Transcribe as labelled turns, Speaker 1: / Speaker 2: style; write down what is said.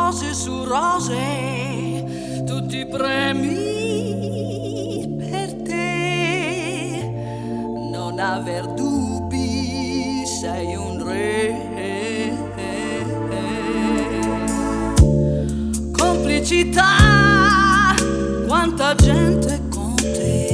Speaker 1: rose su rose, tutti premi per te. Non aver dubbi, sei un re. Complicità, quanta gente con te.